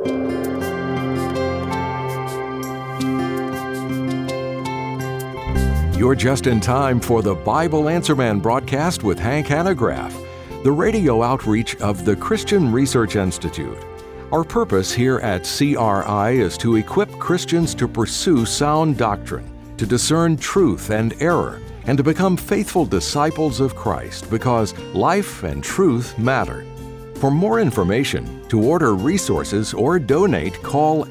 You're just in time for the Bible Answer Man broadcast with Hank Hanegraaff, the radio outreach of the Christian Research Institute. Our purpose here at CRI is to equip Christians to pursue sound doctrine, to discern truth and error, and to become faithful disciples of Christ, because life and truth matter. For more information, to order resources or donate, call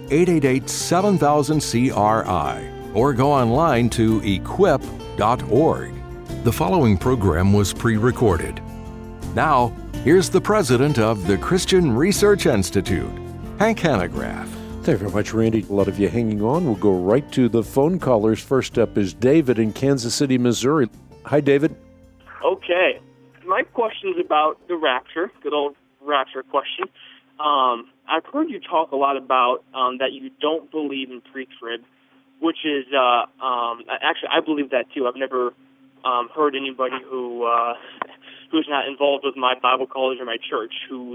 888-7000-CRI or go online to equip.org. The following program was pre-recorded. Now, here's the president of the Christian Research Institute, Hank Hanegraaff. Thank you very much, Randy. A lot of you hanging on. We'll go right to the phone callers. First up is David in Kansas City, Missouri. Hi, David. Okay. My question is about the rapture, good old rapture question. I've heard you talk a lot about that you don't believe in pre-trib, which is, actually, I believe that too. I've never heard anybody who's not involved with my Bible college or my church who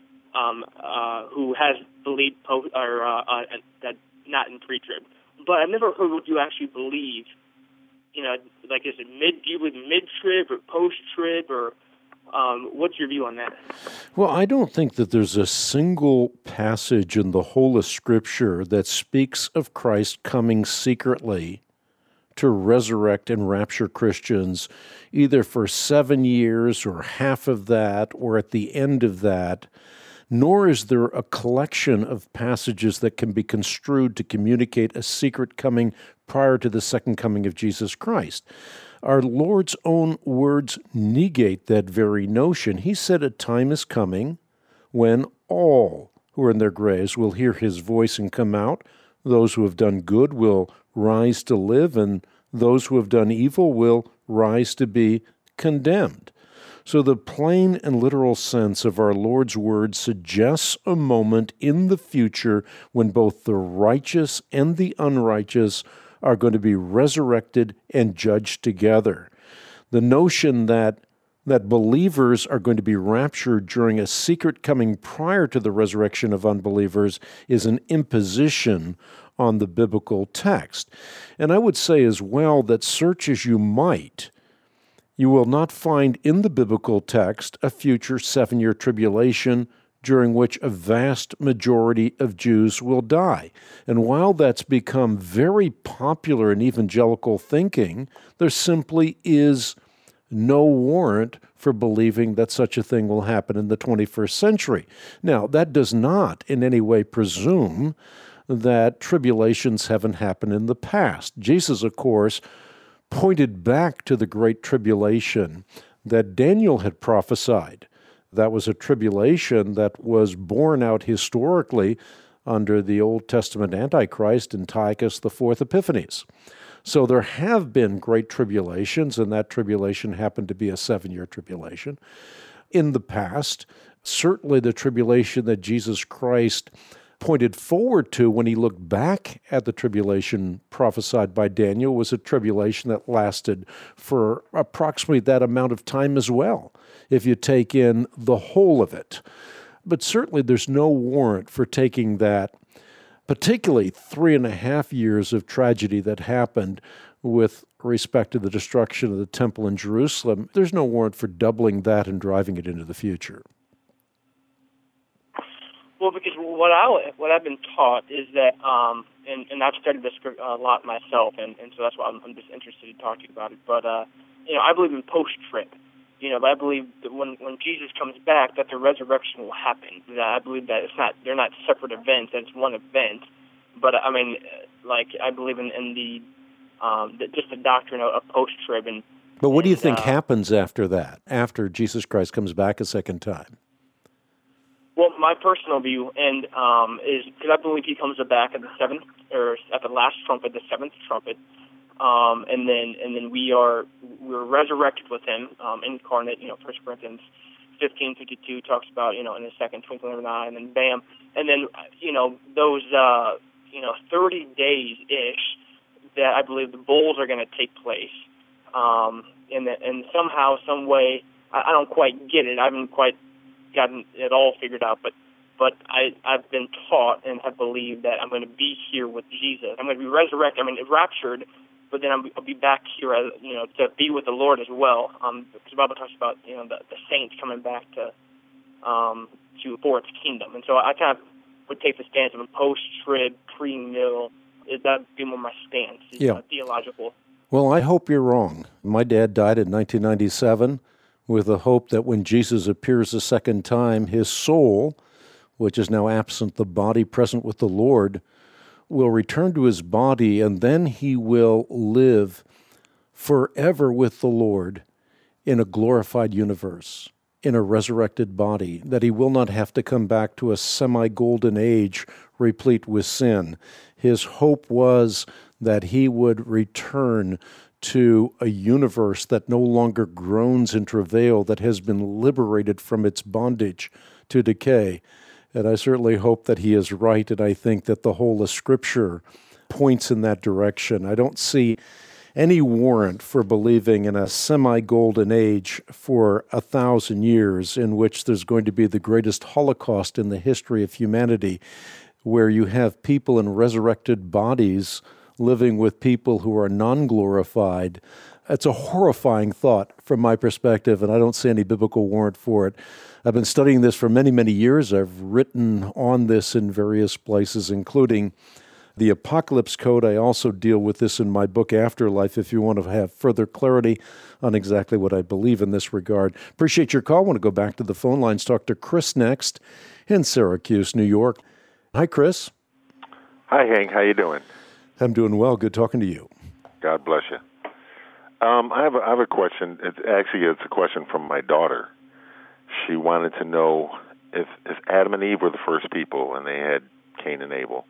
has believed that not in pre-trib. But I've never heard what you actually believe. You know, like is it do you believe mid-trib or post-trib, or what's your view on that? Well, I don't think that there's a single passage in the whole of Scripture that speaks of Christ coming secretly to resurrect and rapture Christians, either for 7 years or half of that or at the end of that, nor is there a collection of passages that can be construed to communicate a secret coming prior to the second coming of Jesus Christ. Our Lord's own words negate that very notion. He said a time is coming when all who are in their graves will hear his voice and come out. Those who have done good will rise to live, and those who have done evil will rise to be condemned. So the plain and literal sense of our Lord's word suggests a moment in the future when both the righteous and the unrighteous are going to be resurrected and judged together. The notion that believers are going to be raptured during a secret coming prior to the resurrection of unbelievers is an imposition on the biblical text. And I would say as well that search as you might, you will not find in the biblical text a future 7-year tribulation during which a vast majority of Jews will die. And while that's become very popular in evangelical thinking, there simply is no warrant for believing that such a thing will happen in the 21st century. Now, that does not in any way presume that tribulations haven't happened in the past. Jesus, of course, pointed back to the great tribulation that Daniel had prophesied. That was a tribulation that was borne out historically under the Old Testament Antichrist, Antiochus IV Epiphanes. So there have been great tribulations, and that tribulation happened to be a 7-year tribulation. In the past, certainly the tribulation that Jesus Christ pointed forward to when he looked back at the tribulation prophesied by Daniel was a tribulation that lasted for approximately that amount of time as well, if you take in the whole of it. But certainly there's no warrant for taking that, particularly 3.5 years of tragedy that happened with respect to the destruction of the temple in Jerusalem. There's no warrant for doubling that and driving it into the future. Well, because what I've been taught is that, and I've studied this a lot myself, and so that's why I'm just interested in talking about it. But I believe in post-trib. But I believe that when Jesus comes back, that the resurrection will happen. That I believe that they're not separate events. That it's one event. But I believe in just the doctrine of post-trib. But what do you think happens after that? After Jesus Christ comes back a second time? Well, my personal view is because I believe he comes back at the seventh, or at the last trumpet, the seventh trumpet, and then we're resurrected with him, incarnate. 1 Corinthians 15:52 talks about in a second twinkling of an eye, and then bam, and then those 30 days ish that I believe the bowls are going to take place, and somehow, some way, I don't quite get it. I haven't quite gotten it all figured out, but but I've been taught and have believed that I'm going to be here with Jesus. I'm going to be resurrected. Raptured, but then I'll be back here, as, to be with the Lord as well. Because the Bible talks about the saints coming back to for its kingdom, and so I kind of would take the stance of a post-trib, pre-mill. That would be more my stance, theological. Well, I hope you're wrong. My dad died in 1997 with the hope that when Jesus appears a second time, his soul, which is now absent, the body present with the Lord, will return to his body, and then he will live forever with the Lord in a glorified universe, in a resurrected body, that he will not have to come back to a semi-golden age replete with sin. His hope was that he would return to a universe that no longer groans in travail, that has been liberated from its bondage to decay. And I certainly hope that he is right, and I think that the whole of Scripture points in that direction. I don't see any warrant for believing in a semi-golden age for 1,000 years in which there's going to be the greatest Holocaust in the history of humanity, where you have people in resurrected bodies living with people who are non-glorified. It's a horrifying thought from my perspective, and I don't see any biblical warrant for it. I've been studying this for many, many years. I've written on this in various places, including the Apocalypse Code. I also deal with this in my book, Afterlife, if you want to have further clarity on exactly what I believe in this regard. Appreciate your call. I want to go back to the phone lines, talk to Chris next in Syracuse, New York. Hi, Chris. Hi, Hank. How you doing? I'm doing well. Good talking to you. God bless you. I have a question. It's a question from my daughter. She wanted to know if Adam and Eve were the first people and they had Cain and Abel.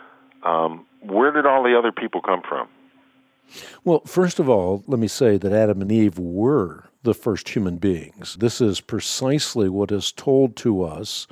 Where did all the other people come from? Well, first of all, let me say that Adam and Eve were the first human beings. This is precisely what is told to us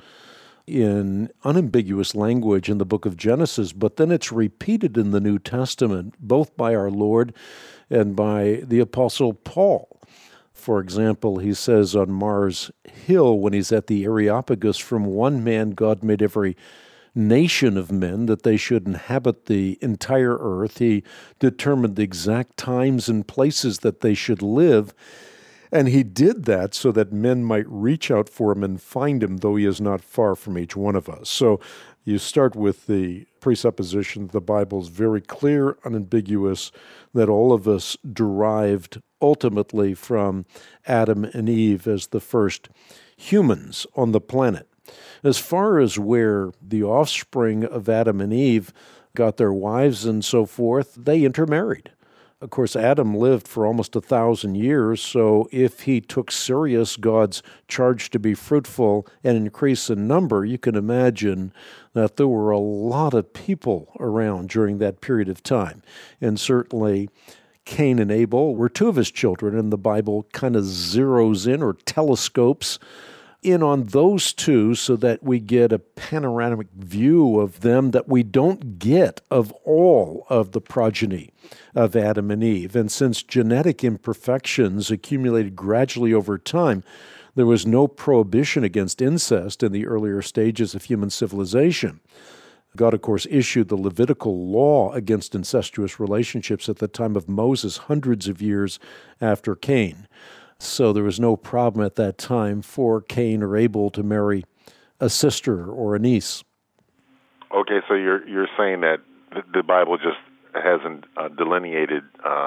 in unambiguous language in the book of Genesis, but then it's repeated in the New Testament, both by our Lord and by the Apostle Paul. For example, he says on Mars Hill, when he's at the Areopagus, from one man God made every nation of men, that they should inhabit the entire earth. He determined the exact times and places that they should live, and he did that so that men might reach out for him and find him, though he is not far from each one of us. So you start with the presupposition that the Bible is very clear, unambiguous, that all of us derived ultimately from Adam and Eve as the first humans on the planet. As far as where the offspring of Adam and Eve got their wives and so forth, they intermarried. Of course, Adam lived for almost 1,000 years, so if he took serious God's charge to be fruitful and increase in number, you can imagine that there were a lot of people around during that period of time. And certainly Cain and Abel were two of his children, and the Bible kind of zeroes in or telescopes in on those two so that we get a panoramic view of them that we don't get of all of the progeny of Adam and Eve. And since genetic imperfections accumulated gradually over time, there was no prohibition against incest in the earlier stages of human civilization. God, of course, issued the Levitical law against incestuous relationships at the time of Moses, hundreds of years after Cain. So there was no problem at that time for Cain or Abel to marry a sister or a niece. Okay, so you're saying that the Bible just hasn't delineated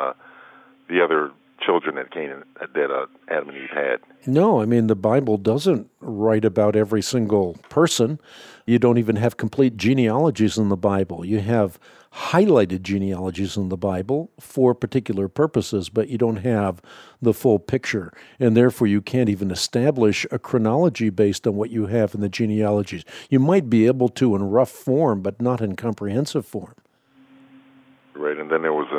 the other children that Adam and Eve had. No, I mean, the Bible doesn't write about every single person. You don't even have complete genealogies in the Bible. You have highlighted genealogies in the Bible for particular purposes, but you don't have the full picture. And therefore, you can't even establish a chronology based on what you have in the genealogies. You might be able to in rough form, but not in comprehensive form. Right, and then there was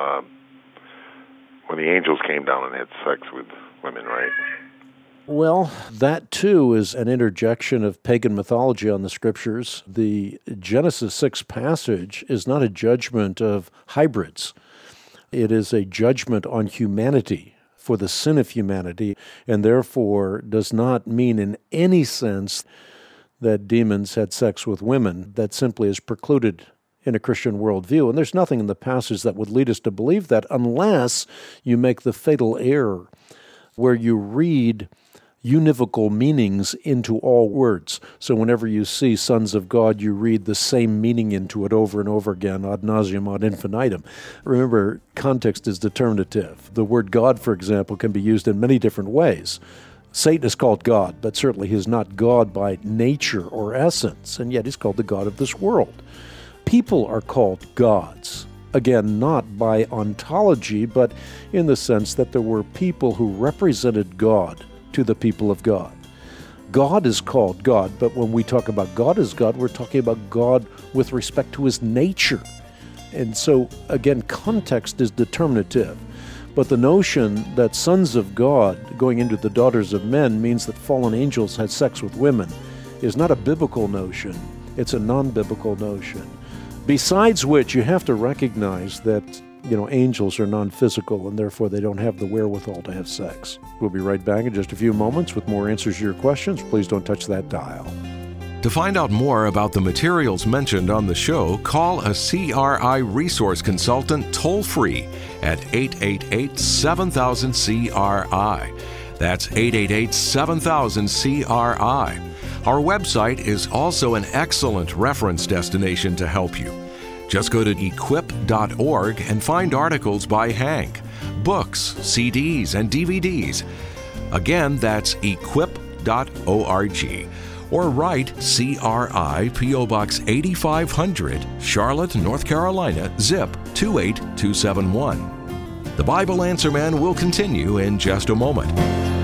when the angels came down and had sex with women, right? Well, that too is an interjection of pagan mythology on the Scriptures. The Genesis 6 passage is not a judgment of hybrids. It is a judgment on humanity for the sin of humanity, and therefore does not mean in any sense that demons had sex with women. That simply is precluded in a Christian worldview. And there's nothing in the passage that would lead us to believe that unless you make the fatal error where you read univocal meanings into all words. So whenever you see sons of God, you read the same meaning into it over and over again, ad nauseum, ad infinitum. Remember, context is determinative. The word God, for example, can be used in many different ways. Satan is called God, but certainly he is not God by nature or essence, and yet he's called the God of this world. People are called gods. Again, not by ontology, but in the sense that there were people who represented God to the people of God. God is called God, but when we talk about God as God, we're talking about God with respect to his nature. And so, again, context is determinative. But the notion that sons of God going into the daughters of men means that fallen angels had sex with women is not a biblical notion. It's a non-biblical notion. Besides which, you have to recognize that angels are non-physical, and therefore they don't have the wherewithal to have sex. We'll be right back in just a few moments with more answers to your questions. Please don't touch that dial. To find out more about the materials mentioned on the show, call a CRI resource consultant toll-free at 888-7000-CRI. That's 888-7000-CRI. Our website is also an excellent reference destination to help you. Just go to equip.org and find articles by Hank, books, CDs, and DVDs. Again, that's equip.org. Or write CRI P.O. Box 8500, Charlotte, North Carolina, zip 28271. The Bible Answer Man will continue in just a moment.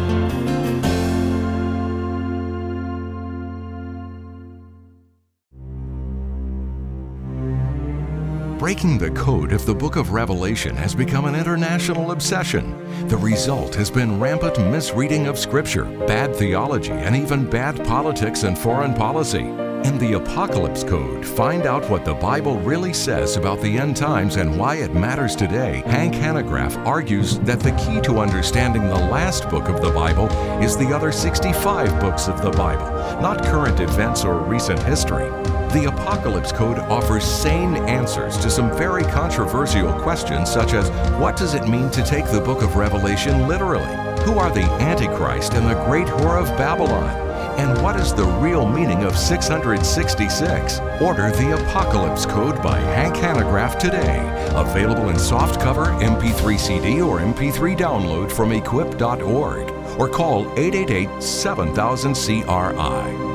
Breaking the code of the book of Revelation has become an international obsession. The result has been rampant misreading of Scripture, bad theology, and even bad politics and foreign policy. In the Apocalypse Code, find out what the Bible really says about the end times and why it matters today. Hank Hanegraaff argues that the key to understanding the last book of the Bible is the other 65 books of the Bible, not current events or recent history. The Apocalypse Code offers sane answers to some very controversial questions, such as what does it mean to take the book of Revelation literally? Who are the Antichrist and the great whore of Babylon? And what is the real meaning of 666? Order the Apocalypse Code by Hank Hanegraaff today. Available in softcover, MP3 CD, or MP3 download from equip.org. Or call 888-7000-CRI.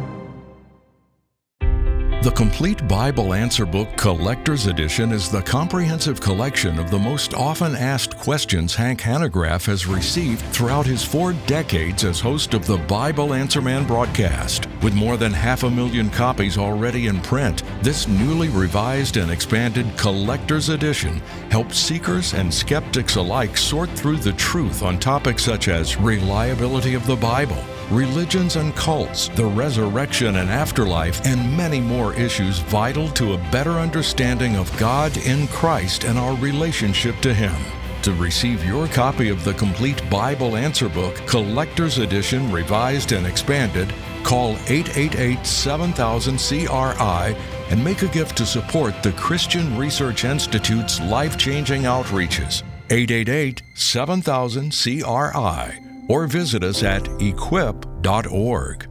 The Complete Bible Answer Book Collector's Edition is the comprehensive collection of the most often asked questions Hank Hanegraaff has received throughout his 4 decades as host of the Bible Answer Man broadcast. With more than 500,000 copies already in print, this newly revised and expanded Collector's Edition helps seekers and skeptics alike sort through the truth on topics such as reliability of the Bible, religions and cults, the resurrection and afterlife, and many more issues vital to a better understanding of God in Christ and our relationship to Him. To receive your copy of the Complete Bible Answer Book, Collector's Edition, Revised and Expanded, call 888-7000-CRI and make a gift to support the Christian Research Institute's life-changing outreaches. 888-7000-CRI. Or visit us at equip.org.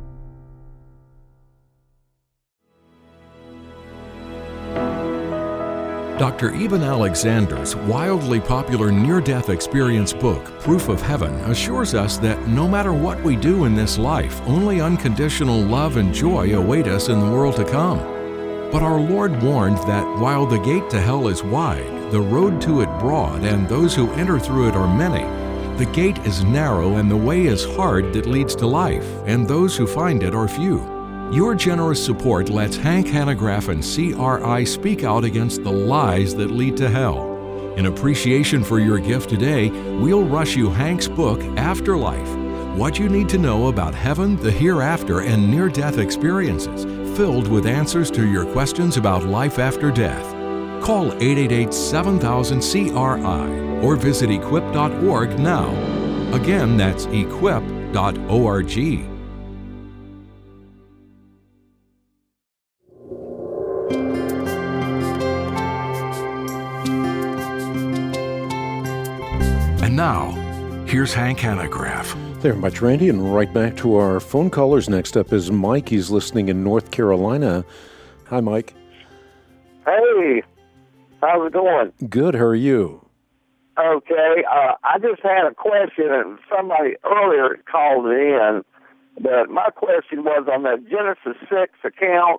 Dr. Eben Alexander's wildly popular near-death experience book, Proof of Heaven, assures us that no matter what we do in this life, only unconditional love and joy await us in the world to come. But our Lord warned that while the gate to hell is wide, the road to it broad, and those who enter through it are many, the gate is narrow and the way is hard that leads to life, and those who find it are few. Your generous support lets Hank Hanegraaff and CRI speak out against the lies that lead to hell. In appreciation for your gift today, we'll rush you Hank's book, Afterlife: What You Need to Know About Heaven, the Hereafter, and Near-Death Experiences, filled with answers to your questions about life after death. Call 888-7000-CRI or visit equip.org now. Again, that's equip.org. And now, here's Hank Hanegraaff. Very much, Randy, and right back to our phone callers. Next up is Mike. He's listening in North Carolina. Hi, Mike. Hey, how's it going? Good. How are you? Okay, I just had a question, and somebody earlier called it in, but my question was on the Genesis 6 account.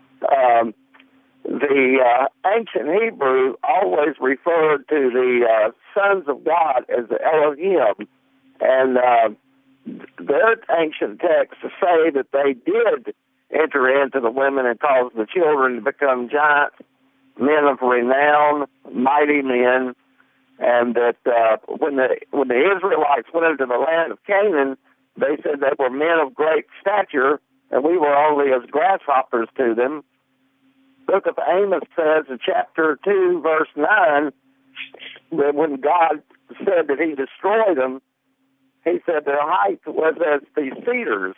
The ancient Hebrew always referred to the sons of God as the Elohim, and their ancient texts say that they did enter into the women and cause the children to become giants, men of renown, mighty men, and that when the Israelites went into the land of Canaan, they said they were men of great stature, and we were only as grasshoppers to them. Book of Amos says in chapter 2, verse 9, that when God said that he destroyed them, he said their height was as the cedars.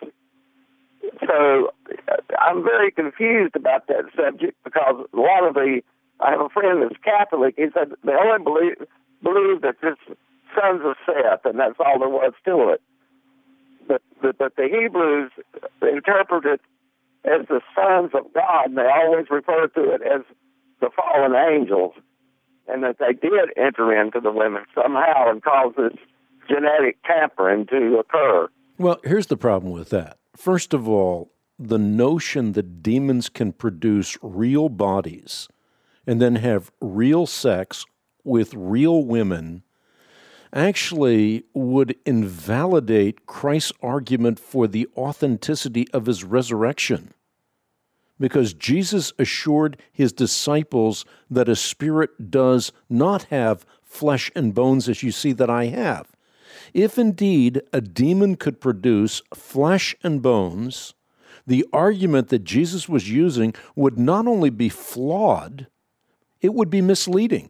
So I'm very confused about that subject because I have a friend that's Catholic. He said they only believe that it's sons of Seth, and that's all there was to it. But the Hebrews interpret it as the sons of God, and they always refer to it as the fallen angels, and that they did enter into the women somehow and cause this genetic tampering to occur. Well, here's the problem with that. First of all, the notion that demons can produce real bodies and then have real sex with real women actually would invalidate Christ's argument for the authenticity of his resurrection, because Jesus assured his disciples that a spirit does not have flesh and bones as you see that I have. If indeed a demon could produce flesh and bones, the argument that Jesus was using would not only be flawed, it would be misleading.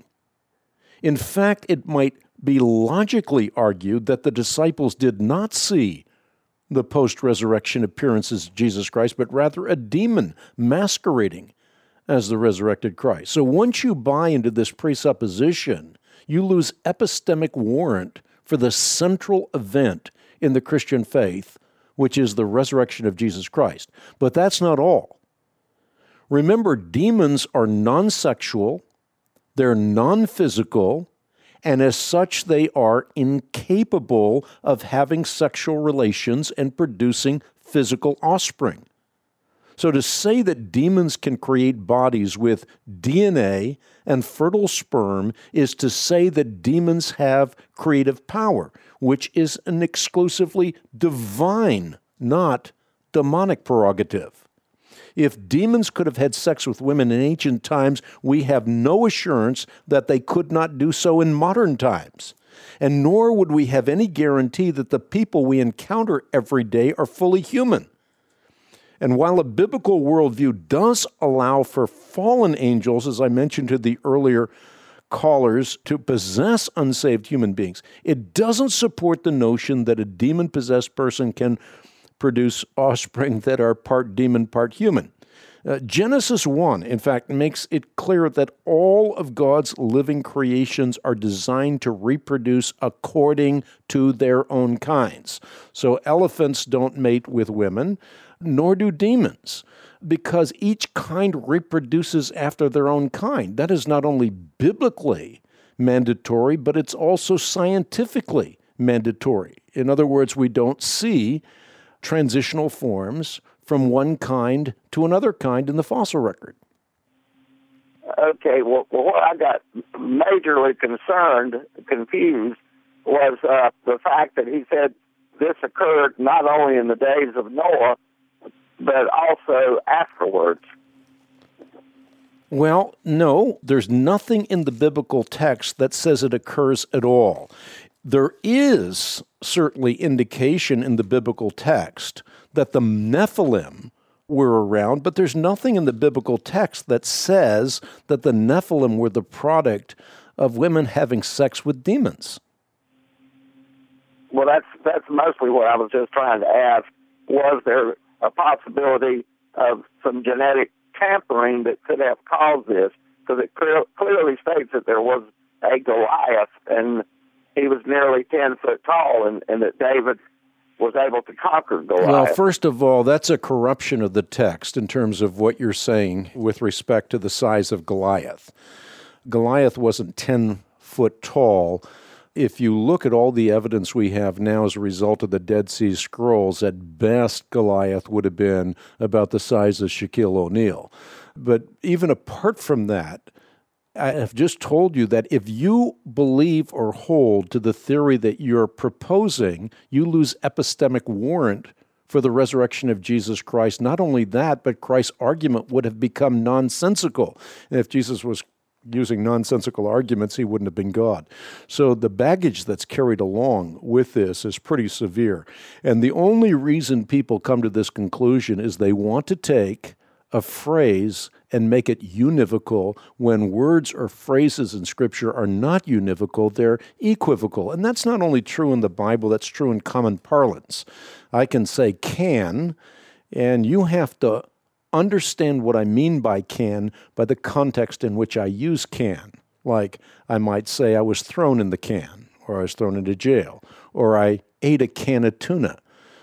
In fact, it might be logically argued that the disciples did not see the post-resurrection appearances of Jesus Christ, but rather a demon masquerading as the resurrected Christ. So once you buy into this presupposition, you lose epistemic warrant for the central event in the Christian faith, which is the resurrection of Jesus Christ. But that's not all. Remember, demons are non-sexual, they're non-physical, and as such, they are incapable of having sexual relations and producing physical offspring. So to say that demons can create bodies with DNA and fertile sperm is to say that demons have creative power, which is an exclusively divine, not demonic prerogative. If demons could have had sex with women in ancient times, we have no assurance that they could not do so in modern times. And nor would we have any guarantee that the people we encounter every day are fully human. And while a biblical worldview does allow for fallen angels, as I mentioned to the earlier callers, to possess unsaved human beings, it doesn't support the notion that a demon-possessed person can produce offspring that are part demon, part human. Genesis 1, in fact, makes it clear that all of God's living creations are designed to reproduce according to their own kinds. So elephants don't mate with women, nor do demons, because each kind reproduces after their own kind. That is not only biblically mandatory, but it's also scientifically mandatory. In other words, we don't see transitional forms from one kind to another kind in the fossil record. Okay, well what I got majorly confused, was the fact that he said this occurred not only in the days of Noah, but also afterwards. Well, no, there's nothing in the biblical text that says it occurs at all. There is certainly indication in the biblical text that the Nephilim were around, but there's nothing in the biblical text that says that the Nephilim were the product of women having sex with demons. Well, that's mostly what I was just trying to ask. Was there a possibility of some genetic tampering that could have caused this, because it clearly states that there was a Goliath, and he was nearly 10 foot tall, and that David was able to conquer Goliath. Well, first of all, that's a corruption of the text in terms of what you're saying with respect to the size of Goliath. Goliath wasn't 10 foot tall. If you look at all the evidence we have now as a result of the Dead Sea Scrolls, at best Goliath would have been about the size of Shaquille O'Neal. But even apart from that, I have just told you that if you believe or hold to the theory that you're proposing, you lose epistemic warrant for the resurrection of Jesus Christ. Not only that, but Christ's argument would have become nonsensical. And if Jesus was using nonsensical arguments, he wouldn't have been God. So the baggage that's carried along with this is pretty severe. And the only reason people come to this conclusion is they want to take a phrase and make it univocal when words or phrases in Scripture are not univocal, they're equivocal. And that's not only true in the Bible, that's true in common parlance. I can say can, and you have to understand what I mean by can by the context in which I use can. Like I might say I was thrown in the can, or I was thrown into jail, or I ate a can of tuna,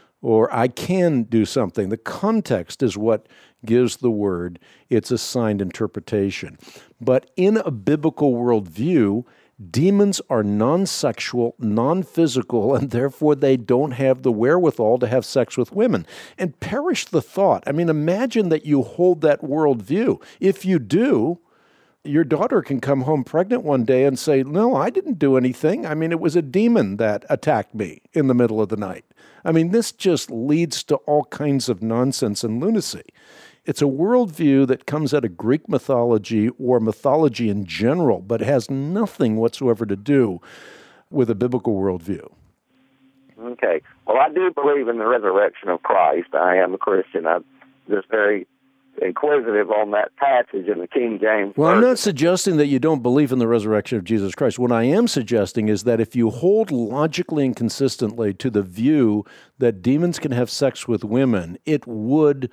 or I can do something. The context is what gives the word its assigned interpretation. But in a biblical worldview, demons are non-sexual, non-physical, and therefore they don't have the wherewithal to have sex with women. And perish the thought. I mean, imagine that you hold that worldview. If you do, your daughter can come home pregnant one day and say, no, I didn't do anything. I mean, it was a demon that attacked me in the middle of the night. I mean, this just leads to all kinds of nonsense and lunacy. It's a worldview that comes out of Greek mythology or mythology in general, but has nothing whatsoever to do with a biblical worldview. Okay. Well, I do believe in the resurrection of Christ. I am a Christian. I'm just very inquisitive on that passage in the King James Well, Version. I'm not suggesting that you don't believe in the resurrection of Jesus Christ. What I am suggesting is that if you hold logically and consistently to the view that demons can have sex with women, it would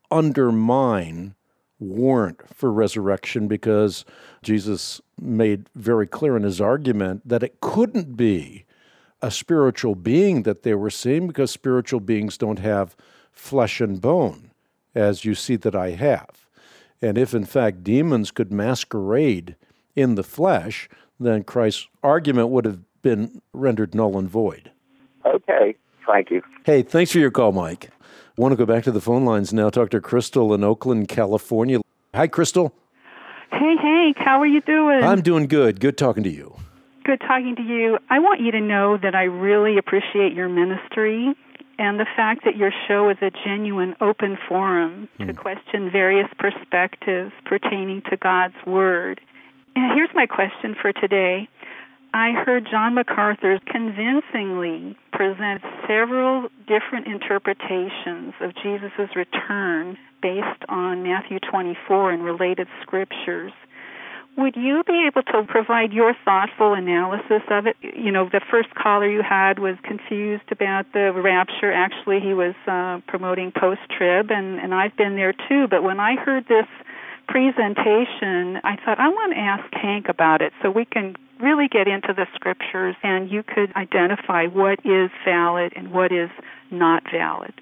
undermine warrant for resurrection, because Jesus made very clear in his argument that it couldn't be a spiritual being that they were seeing, because spiritual beings don't have flesh and bone, as you see that I have. And if, in fact, demons could masquerade in the flesh, then Christ's argument would have been rendered null and void. Okay. Thank you. Hey, thanks for your call, Mike. I want to go back to the phone lines now. Talk to Crystal in Oakland, California. Hi, Crystal. Hey, Hank, how are you doing? I'm doing good. Good talking to you. Good talking to you. I want you to know that I really appreciate your ministry and the fact that your show is a genuine open forum to question various perspectives pertaining to God's Word. And here's my question for today. I heard John MacArthur convincingly present several different interpretations of Jesus' return based on Matthew 24 and related scriptures. Would you be able to provide your thoughtful analysis of it? You know, the first caller you had was confused about the rapture. Actually, he was promoting post-trib, and I've been there too. But when I heard this presentation, I thought, I want to ask Hank about it so we can really get into the scriptures and you could identify what is valid and what is not valid.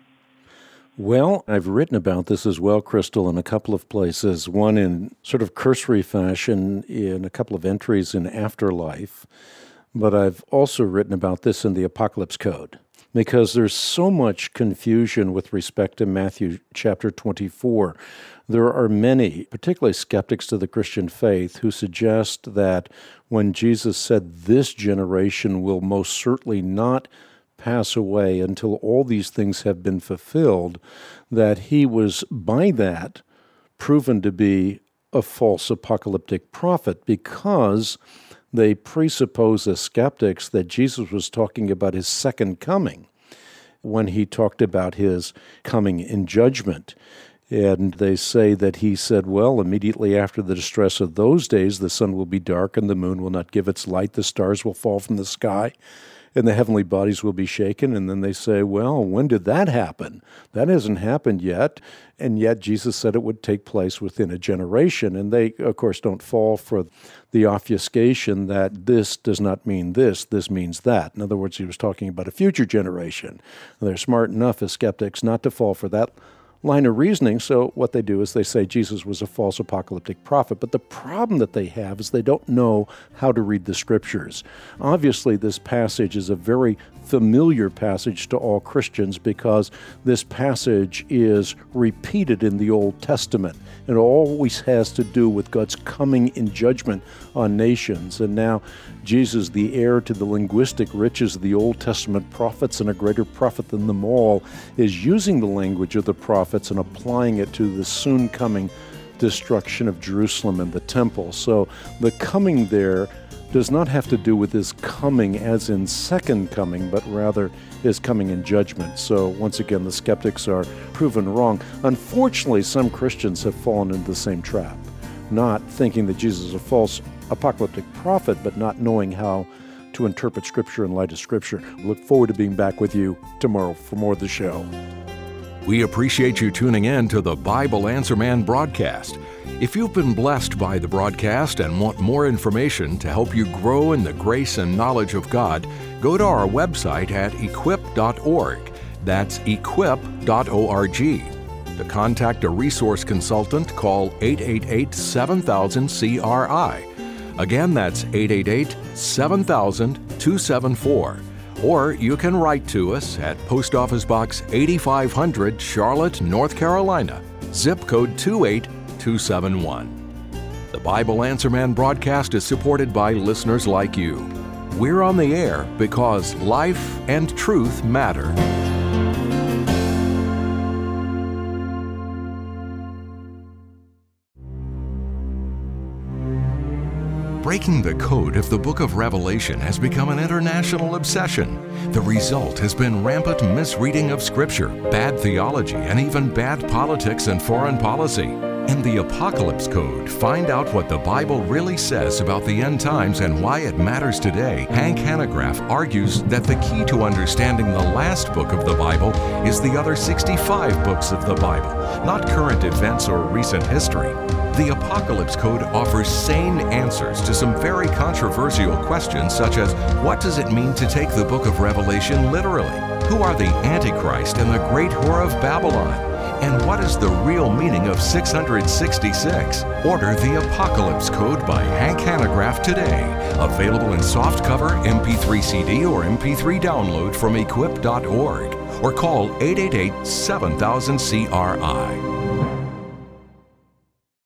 Well, I've written about this as well, Crystal, in a couple of places, one in sort of cursory fashion in a couple of entries in Afterlife, but I've also written about this in the Apocalypse Code, because there's so much confusion with respect to Matthew chapter 24. There are many, particularly skeptics to the Christian faith, who suggest that when Jesus said this generation will most certainly not pass away until all these things have been fulfilled, that he was by that proven to be a false apocalyptic prophet, because they presuppose as skeptics that Jesus was talking about his second coming when he talked about his coming in judgment. And they say that he said, well, immediately after the distress of those days, the sun will be dark and the moon will not give its light, the stars will fall from the sky, and the heavenly bodies will be shaken. And then they say, well, when did that happen? That hasn't happened yet. And yet Jesus said it would take place within a generation. And they, of course, don't fall for the obfuscation that this does not mean this means that. In other words, he was talking about a future generation. And they're smart enough as skeptics not to fall for that line of reasoning. So what they do is they say Jesus was a false apocalyptic prophet. But the problem that they have is they don't know how to read the Scriptures. Obviously, this passage is a very familiar passage to all Christians because this passage is repeated in the Old Testament. It always has to do with God's coming in judgment on nations. And now Jesus, the heir to the linguistic riches of the Old Testament prophets and a greater prophet than them all, is using the language of the prophets and applying it to the soon coming destruction of Jerusalem and the temple. So the coming there does not have to do with his coming as in second coming, but rather his coming in judgment. So once again, the skeptics are proven wrong. Unfortunately, some Christians have fallen into the same trap, not thinking that Jesus is a false apocalyptic prophet, but not knowing how to interpret Scripture in light of Scripture. We look forward to being back with you tomorrow for more of the show. We appreciate you tuning in to the Bible Answer Man broadcast. If you've been blessed by the broadcast and want more information to help you grow in the grace and knowledge of God, go to our website at equip.org. That's equip.org. To contact a resource consultant, call 888-7000-CRI. Again, that's 888-7000-274. Or you can write to us at Post Office Box 8500, Charlotte, North Carolina, zip code 28271. The Bible Answer Man broadcast is supported by listeners like you. We're on the air because life and truth matter. Breaking the code of the book of Revelation has become an international obsession. The result has been rampant misreading of Scripture, bad theology, and even bad politics and foreign policy. In the Apocalypse Code, find out what the Bible really says about the end times and why it matters today. Hank Hanegraaff argues that the key to understanding the last book of the Bible is the other 65 books of the Bible, not current events or recent history. The Apocalypse Code offers sane answers to some very controversial questions, such as what does it mean to take the book of Revelation literally? Who are the Antichrist and the great whore of Babylon? And what is the real meaning of 666? Order the Apocalypse Code by Hank Hanegraaff today. Available in softcover, MP3 CD, or MP3 download from equip.org. Or call 888-7000-CRI.